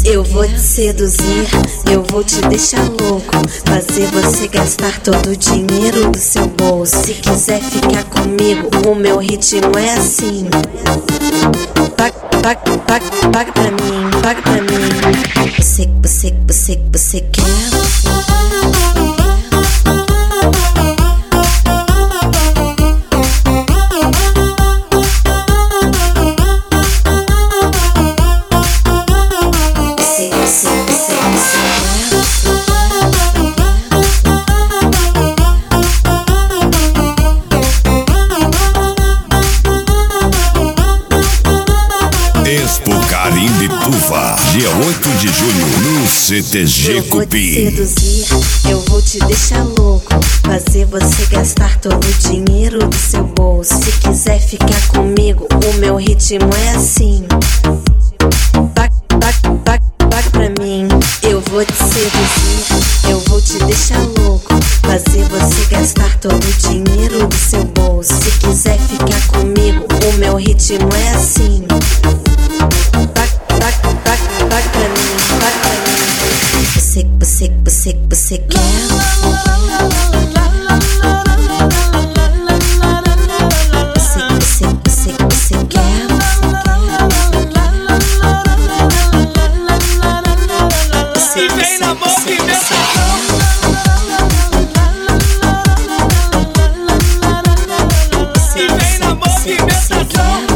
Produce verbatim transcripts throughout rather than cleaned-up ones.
Eu vou te seduzir, eu vou te deixar louco, fazer você gastar todo o dinheiro do seu bolso. Se quiser ficar comigo, o meu ritmo é assim. Paga, paga, paga, paga pra mim, paga pra mim. Você, você, você, você quer? Expo Carimbituva, dia oito de junho, no C T G Cupim. Eu vou te seduzir, eu vou te deixar louco, fazer você gastar todo o dinheiro do seu bolso. Se quiser ficar comigo, o meu ritmo é assim. Paga, paga, paga, paga pra mim. Eu vou te seduzir, eu vou te deixar louco, fazer você gastar todo o dinheiro do seu bolso. Se quiser ficar comigo, o meu ritmo é assim. Paga pra mim, paga pra mim. Você, você, você, você quer? Você, você, você, você quer? Você, E vem na movimentação. E vem na movimentação.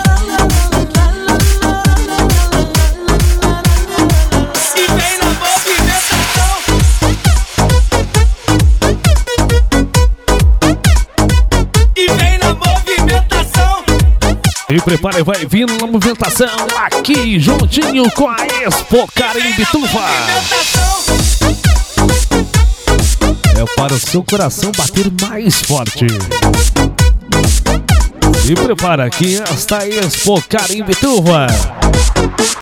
E prepare, vai vindo na movimentação aqui juntinho com a Expo Carimbituva. É para o seu coração bater mais forte. E prepara que esta Expo Carimbituva